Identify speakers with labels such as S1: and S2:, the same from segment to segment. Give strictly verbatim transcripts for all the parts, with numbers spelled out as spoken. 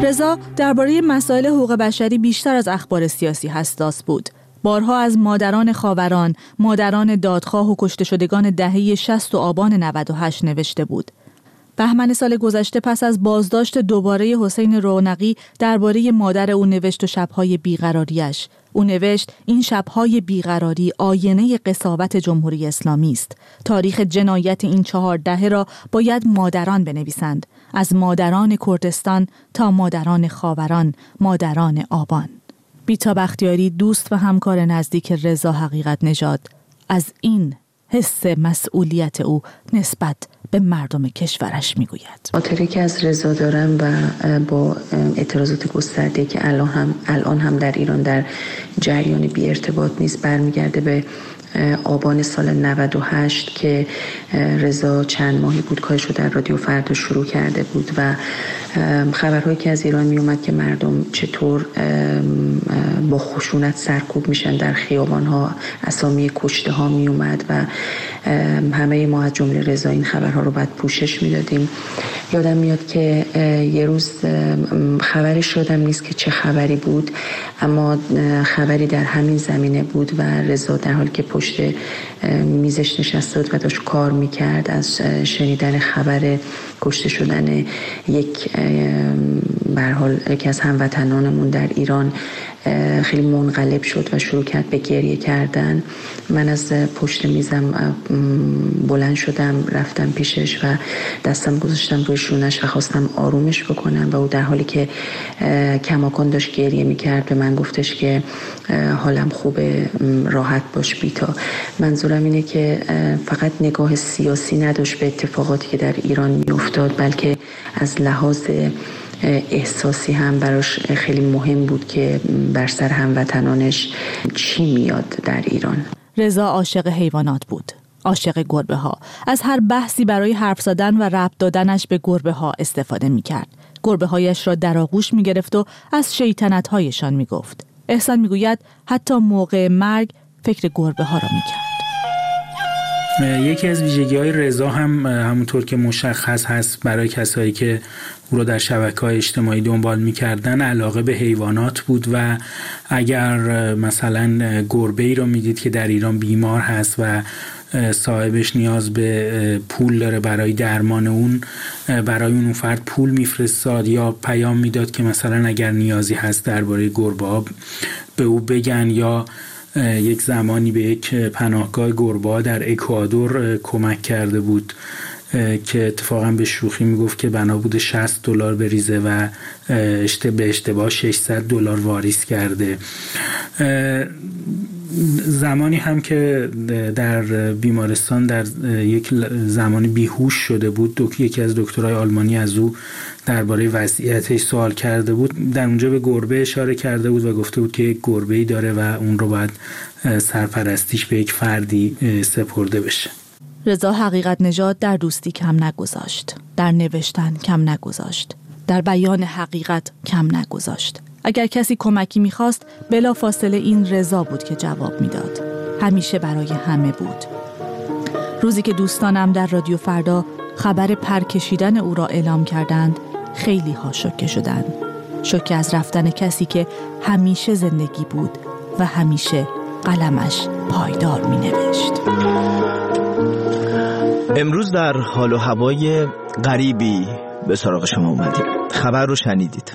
S1: رضا درباره مسائل حقوق بشری بیشتر از اخبار سیاسی حساس بود. بارها از مادران خاوران، مادران دادخواه و کشته شدگان دهه شصت و آبان نود و هشت نوشته بود. بهمن سال گذشته پس از بازداشت دوباره حسین رونقی درباره مادر او نوشت و شب‌های بیقراریش. او نوشت این شب‌های بیقراری آینه قساوت جمهوری اسلامی است. تاریخ جنایت این چهار دهه را باید مادران بنویسند، از مادران کردستان تا مادران خاوران، مادران آبان. بیتا بختیاری، دوست و همکار نزدیک رضا حقیقت نژاد، از این حس مسئولیت او نسبت به مردم کشورش میگوید.
S2: خاطری که از رضا دارم و با اعتراضات گسترده که الان هم الان هم در ایران در جریان بی ارتباط نیست برمیگرده به آبان سال نود و هشت که رضا چند ماهی بود کارش رو در رادیو فردا شروع کرده بود و خبرهایی که از ایران می اومد که مردم چطور با خشونت سرکوب میشن در خیابان ها، اسامی کشته ها می اومد و همه ما از جمله رضا این خبرها رو بعد پوشش میدادیم. یادم میاد که یه روز خبرش یادم نیست که چه خبری بود، اما خبری در همین زمینه بود و رضا در حالی که پشت میزش نشسته بود و داشت کار میکرد از شنیدن خبر کشته شدن یک به هر حال یکی از هموطنانمون در ایران خیلی منقلب شد و شروع کرد به گریه کردن. من از پشت میزم بلند شدم، رفتم پیشش و دستم گذاشتم روی شونش و خواستم آرومش بکنم و او در حالی که کماکان داشت گریه میکرد به من گفتش که حالم خوبه، راحت باش بیتا. منظورم اینه که فقط نگاه سیاسی نداشت به اتفاقاتی که در ایران میافتاد، بلکه از لحاظ احساسی هم براش خیلی مهم بود که بر سر هموطنانش چی میاد در ایران.
S1: رضا عاشق حیوانات بود، عاشق گربه ها. از هر بحثی برای حرف زدن و ربط دادنش به گربه ها استفاده می کرد. گربه هایش را در آغوش می گرفت و از شیطنت هایشان می گفت. احسان می گوید حتی موقع مرگ فکر گربه ها را می کرد.
S3: یکی از ویژگی‌های رضا هم همونطور که مشخص هست برای کسایی که او رو در شبکه‌های اجتماعی دنبال می‌کردن، علاقه به حیوانات بود و اگر مثلا گربه‌ای رو می‌دید که در ایران بیمار هست و صاحبش نیاز به پول داره برای درمان اون، برای اون فرد پول میفرستاد یا پیام میداد که مثلا اگر نیازی هست درباره گربه‌ها به او بگن. یا یک زمانی به یک پناهگاه گربه‌ها در اکوادور کمک کرده بود که اتفاقا به شوخی میگفت که بنا بوده شصت دلار بریزه و به اشتباه ششصد دلار واریز کرده. زمانی هم که در بیمارستان در یک زمانی بیهوش شده بود، یکی از دکترای آلمانی از او درباره وضعیتش سوال کرده بود، در اونجا به گربه اشاره کرده بود و گفته بود که یک گربه‌ای داره و اون رو باید سرپرستیش به یک فردی سپرده بشه.
S1: رضا حقیقت نژاد در دوستی کم نگذاشت، در نوشتن کم نگذاشت، در بیان حقیقت کم نگذاشت. اگر کسی کمکی میخواست بلا فاصله این رضا بود که جواب میداد. همیشه برای همه بود. روزی که دوستانم در رادیو فردا خبر پرکشیدن او را اعلام کردند، خیلی ها شوکه شدند. شوکه از رفتن کسی که همیشه زندگی بود و همیشه قلمش پایدار می نوشت.
S4: امروز در حال و هوای غریبی به سراغ شما اومدیم. خبر رو شنیدید.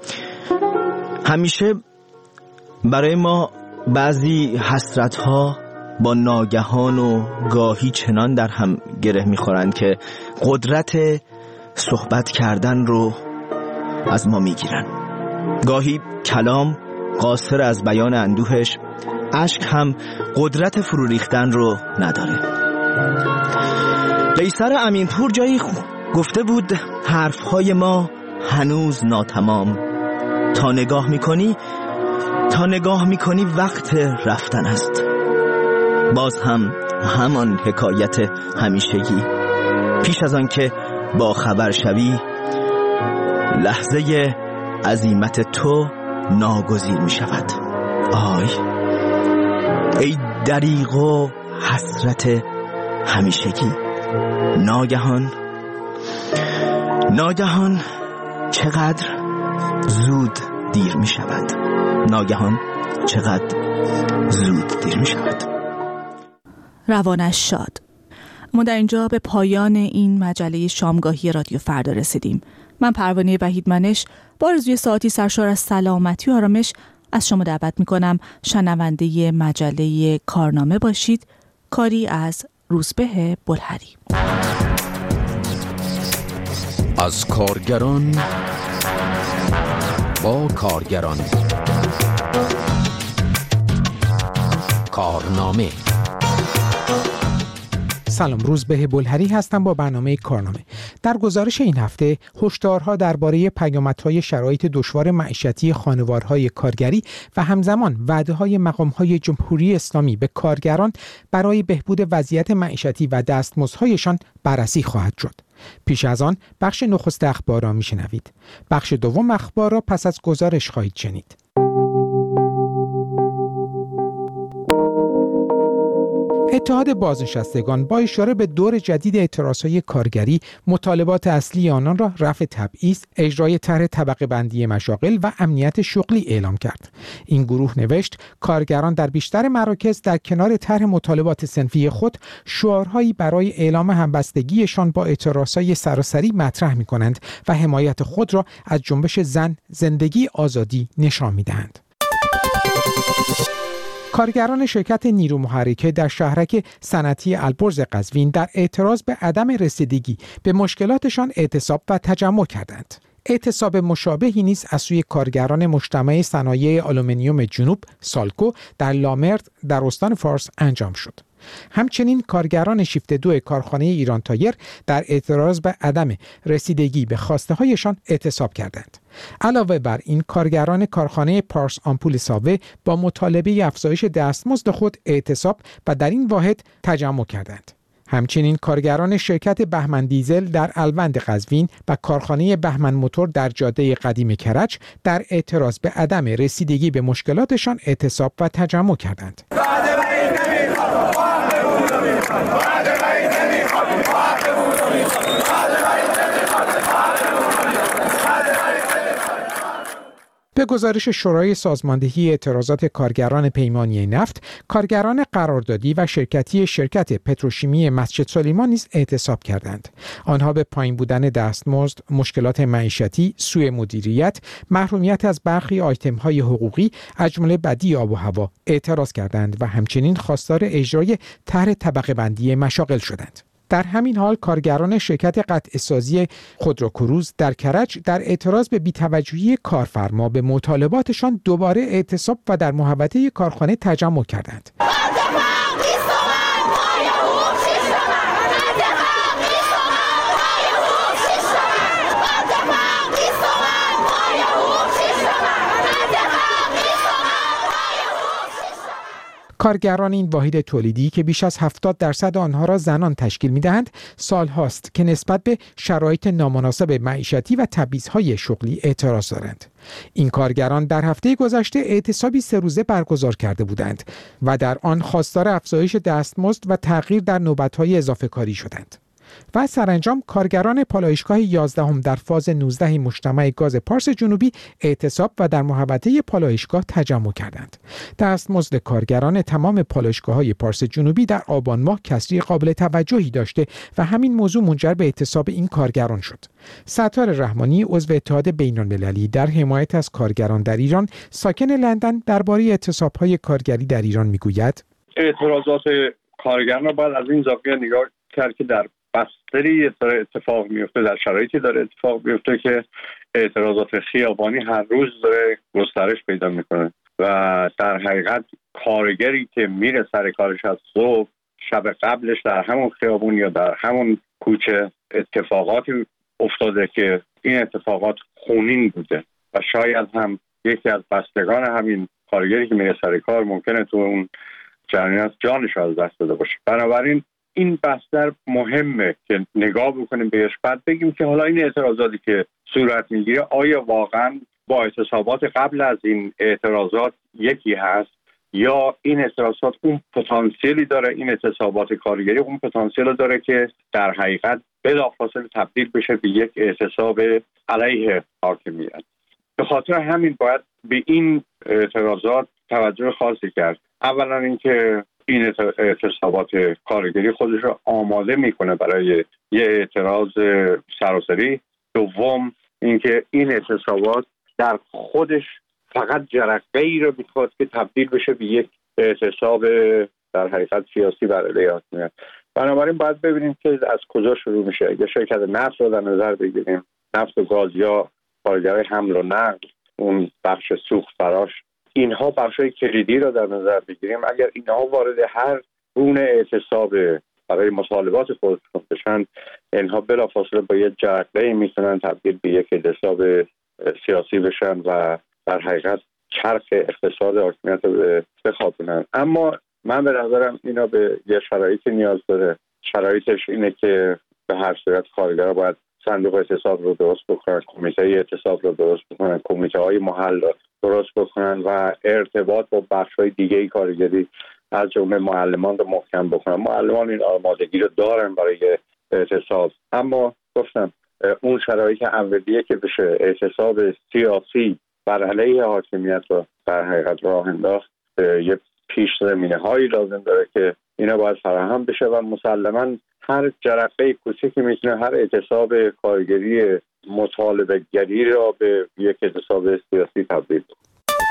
S4: همیشه برای ما بعضی حسرت‌ها با ناگهان و گاهی چنان در هم گره می‌خورند که قدرت صحبت کردن رو از ما می‌گیرن. گاهی کلام قاصر از بیان اندوهش، اشک هم قدرت فرو ریختن رو نداره. قیصر امینپور جایی گفته بود حرف‌های ما هنوز ناتمام، تا نگاه میکنی تا نگاه میکنی وقت رفتن است. باز هم همان حکایت همیشگی، پیش از آن که با خبر شوی لحظه عزیمت تو ناگزیر می شود. آی ای دریغ و حسرت همیشگی، ناگهان ناگهان چقدر زود دیر می شود. ناگهان چقدر زود دیر می شود.
S1: روانش شاد. ما در اینجا به پایان این مجله شامگاهی رادیو فردا رسیدیم. من پروانه وحیدمنش با آرزوی ساعتی سرشار از سلامتی و آرامش از شما دعوت میکنم شنونده مجله کارنامه باشید. کاری از روزبه بلهری.
S5: از کارگران با کارگران. کارنامه.
S6: سلام، روزبه بلهری هستم با برنامه کارنامه. در گزارش این هفته هشدارها درباره پیامدهای شرایط دشوار معیشتی خانوارهای کارگری و همزمان وعده‌های مقام‌های جمهوری اسلامی به کارگران برای بهبود وضعیت معیشتی و دستمزدهایشان بررسی خواهد شد. پیش از آن بخش نخست اخبار را میشنوید. بخش دوم اخبار را پس از گزارش خواهید شنید. اتحاد بازنشستگان با اشاره به دور جدید اعتراضهای کارگری، مطالبات اصلی آنان را رفع تبعیض، اجرای طرح طبقه بندی مشاغل و امنیت شغلی اعلام کرد. این گروه نوشت کارگران در بیشتر مراکز در کنار طرح مطالبات صنفی خود شعارهایی برای اعلام همبستگیشان با اعتراضهای سراسری مطرح می‌کنند و حمایت خود را از جنبش زن، زندگی، آزادی نشان می‌دهند. کارگران شرکت نیرو محرکه در شهرک صنعتی البرز قزوین در اعتراض به عدم رسیدگی به مشکلاتشان اعتصاب و تجمع کردند. اعتصاب مشابهی نیز از سوی کارگران مجتمع صنایع آلومینیوم جنوب سالکو در لامرد در استان فارس انجام شد. همچنین کارگران شیفت دو کارخانه ایران تایر در اعتراض به عدم رسیدگی به خواسته هایشان اعتصاب کردند. علاوه بر این کارگران کارخانه پارس آمپول ساوه با مطالبه افزایش دستمزد خود اعتصاب و در این واحد تجمع کردند. همچنین کارگران شرکت بهمن دیزل در الوند قزوین و کارخانه بهمن موتور در جاده قدیم کرج در اعتراض به عدم رسیدگی به مشکلاتشان اعتصاب و تجمع کردند. به گزارش شورای سازماندهی اعتراضات کارگران پیمانی نفت، کارگران قراردادی و شرکتی شرکت پتروشیمی مسجد سلیمان نیز اعتصاب کردند. آنها به پایین بودن دستمزد، مشکلات معیشتی، سوء مدیریت، محرومیت از برخی آیتم‌های حقوقی از جمله بدی آب و هوا اعتراض کردند و همچنین خواستار اجرای طرح طبقه بندی مشاغل شدند. در همین حال کارگران شرکت قطعه‌سازی خودروکروز در کرج در اعتراض به بی‌توجهی کارفرما به مطالباتشان دوباره اعتصاب و در محوطه کارخانه تجمع کردند. کارگران این واحد تولیدی که بیش از هفتاد درصد آنها را زنان تشکیل می‌دهند، سال‌هاست که نسبت به شرایط نامناسب معیشتی و تبعیض‌های شغلی اعتراض دارند. این کارگران در هفته گذشته اعتصابی سه روزه برگزار کرده بودند و در آن خواستار افزایش دستمزد و تغییر در نوبت‌های اضافه کاری شدند. و سرانجام کارگران پالایشگاه یازدهم در فاز نوزده مجتمع گاز پارس جنوبی اعتصاب و در محوطه پالایشگاه تجمع کردند. دستمزد کارگران تمام پالایشگاه‌های پارس جنوبی در آبان ماه کسری قابل توجهی داشته و همین موضوع منجر به اعتصاب این کارگران شد. ستار رحمانی عضو اتحاد بین‌المللی در حمایت از کارگران در ایران، ساکن لندن، درباره اعتصاب‌های کارگری در ایران میگوید:
S7: اعتراضات کارگران را باید از این زاویه نگاه کرد که در بستری داره اتفاق میفته، در شرایطی داره اتفاق میفته که اعتراضات خیابانی هر روز داره گسترش پیدا میکنه و در حقیقت کارگری که میره سر کارش از صبح، شب قبلش در همون خیابون یا در همون کوچه اتفاقاتی افتاده که این اتفاقات خونین بوده و شاید هم یکی از بستگان همین کارگری که میره سر کار ممکنه تو اون جریان جانش از دست داده باشه. بنابراین این بستر مهمه که نگاه بکنیم بهش، بعد بگیم که حالا این اعتراضاتی که صورت میگیره آیا واقعا با اعتصابات قبل از این اعتراضات یکی هست یا این اعتراضات اون پتانسیلی داره، این اعتصابات کارگری اون پتانسیل داره که در حقیقت بلافاصله تبدیل بشه به یک اعتصاب علیه حاکمیت. به خاطر همین باید به این اعتراضات توجه خاصی کرد. اولا اینکه این اعتصابات کارگری خودش رو آماده میکنه برای یه اعتراض سراسری. دوم اینکه این اعتصابات در خودش فقط جرقه‌ای رو میخواد که تبدیل بشه به یک اعتصاب در حقیقت سیاسی بر علیه حاکمیت. بنابراین باید ببینیم که از کجا شروع میشه. اگه شرکت نفت رو در نظر بگیریم، نفت و گاز یا کارگرای حمل و نقل، اون بخش سوخت فراش، اینها بخشای کلیدی رو در نظر بگیریم، اگر اینها وارد هر گونه اعتصاب برای مطالبات خودشون بشن، اینها بلافاصله با یک جرقه‌ای میتونن تبدیل به یک اعتصاب سیاسی بشن و در حقیقت چرخ اقتصاد حاکمیت رو بخوابونن. اما من به نظرم اینا به یه شرایطی نیاز داره. شرایطش اینه که به هر صورت کارگرها باید صندوق اعتصاب رو درست بکنن، کمیته اعتصاب رو درست بکنن، کمیته های محل رو درست بکنن و ارتباط با بخش‌های دیگه کارگری از جمله معلمان رو محکم بکنن. معلمان این آمادگی رو دارن برای اعتصاب، اما گفتم اون شرایط اولیه که بشه اعتصاب سیاسی بر علیه حاکمیت رو در حقیقت راه انداخت، یه پیش زمینه هایی لازم داره که اینا باید فراهم بشه و مسلماً هر جرقه کوچیکی میتونه هر اعتصاب کارگری مطالبه گری را به یک اعتصاب سیاسی تبدیل کنه.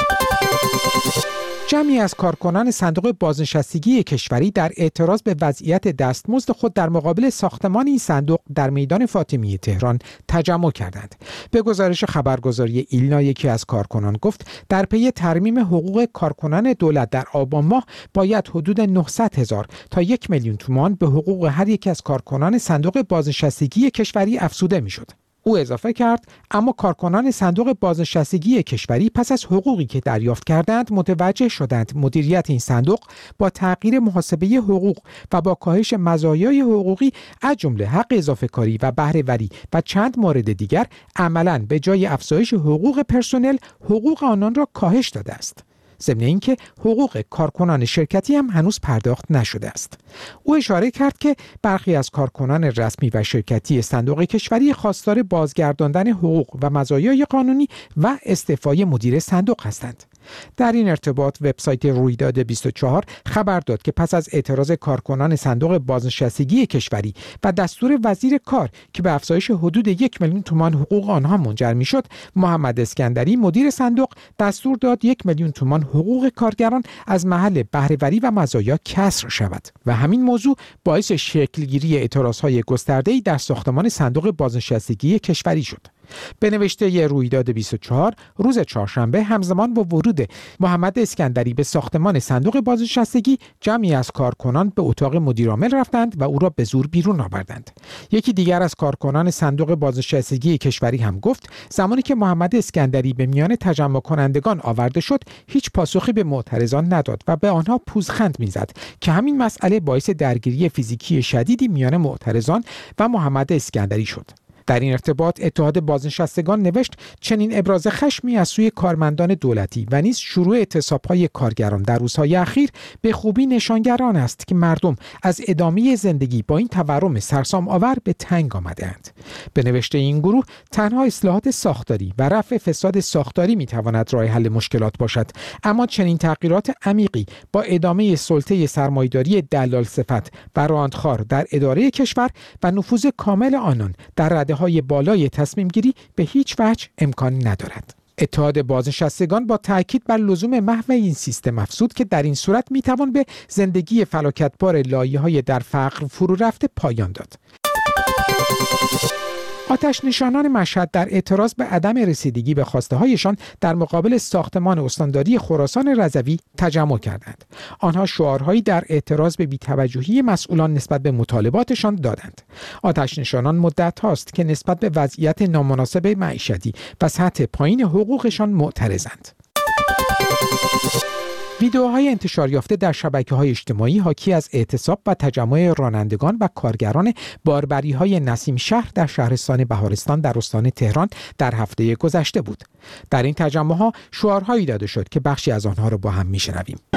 S6: جمعی از کارکنان صندوق بازنشستگی کشوری در اعتراض به وضعیت دستمزد خود در مقابل ساختمان این صندوق در میدان فاطمیه تهران تجمع کردند. به گزارش خبرگزاری ایلنا یکی از کارکنان گفت در پی ترمیم حقوق کارکنان دولت در آبان ماه باید حدود نهصد هزار تا یک میلیون تومان به حقوق هر یک از کارکنان صندوق بازنشستگی کشوری افزوده میشد. او اضافه کرد اما کارکنان صندوق بازنشستگی کشوری پس از حقوقی که دریافت کردند متوجه شدند مدیریت این صندوق با تغییر محاسبه حقوق و با کاهش مزایای حقوقی از جمله حق اضافه کاری و بهره وری و چند مورد دیگر عملاً به جای افزایش حقوق پرسنل حقوق آنان را کاهش داده است. ضمن اینکه حقوق کارکنان شرکتی هم هنوز پرداخت نشده است. او اشاره کرد که برخی از کارکنان رسمی و شرکتی صندوق کشوری خواستار بازگرداندن حقوق و مزایای قانونی و استعفای مدیر صندوق هستند. در این ارتباط وبسایت رویداد بیست و چهار خبر داد که پس از اعتراض کارکنان صندوق بازنشستگی کشوری و دستور وزیر کار که به افزایش حدود یک میلیون تومان حقوق آنها منجر میشد، محمد اسکندری مدیر صندوق دستور داد یک میلیون تومان حقوق کارگران از محل بهره‌وری و مزایا کسر شود و همین موضوع باعث شکلگیری اعتراضهای گسترده‌ای در ساختمان صندوق بازنشستگی کشوری شد. به نوشته رویداد بیست و چهار روز چهارشنبه همزمان با ورود محمد اسکندری به ساختمان صندوق بازنشستگی جمعی از کارکنان به اتاق مدیرعامل رفتند و او را به زور بیرون آوردند. یکی دیگر از کارکنان صندوق بازنشستگی کشوری هم گفت زمانی که محمد اسکندری به میان تجمع کنندگان آورده شد هیچ پاسخی به معترضان نداد و به آنها پوزخند میزد که همین مسئله باعث درگیری فیزیکی شدیدی میان معترضان و محمد اسکندری شد. در این ارتباط اتحاد بازنشستگان نوشت چنین ابراز خشمی از سوی کارمندان دولتی و نیز شروع اعتصاب‌های کارگران در روزهای اخیر به خوبی نشانگر آن است که مردم از ادامه زندگی با این تورم سرسام آور به تنگ آمده‌اند. به نوشته این گروه تنها اصلاحات ساختاری و رفع فساد ساختاری میتواند راه حل مشکلات باشد، اما چنین تغییرات عمیقی با ادامه سلطه سرمایه‌داری دلال صفت و راندخوار در اداره کشور و نفوذ کامل آنان در رده های بالای تصمیم گیری به هیچ وجه امکان ندارد. اتحاد بازنشستگان با تاکید بر لزوم محو این سیستم افزود که در این صورت میتوان به زندگی فلاکتبار لایه‌های در فقر فرو رفته پایان داد. آتش نشانان مشهد در اعتراض به عدم رسیدگی به خواسته‌هایشان در مقابل ساختمان استانداری خراسان رضوی تجمع کردند. آنها شعارهایی در اعتراض به بی‌توجهی مسئولان نسبت به مطالباتشان دادند. آتش نشانان مدت هاست که نسبت به وضعیت نامناسب معیشتی و سطح پایین حقوقشان معترضند. ویدئوهای انتشار یافته در شبکه‌های اجتماعی حاکی از اعتصاب و تجمع رانندگان و کارگران باربری‌های نسیم شهر در شهرستان بهارستان در استان تهران در هفته گذشته بود. در این تجمع‌ها شعارهایی داده شد که بخشی از آنها را با هم می‌شنویم.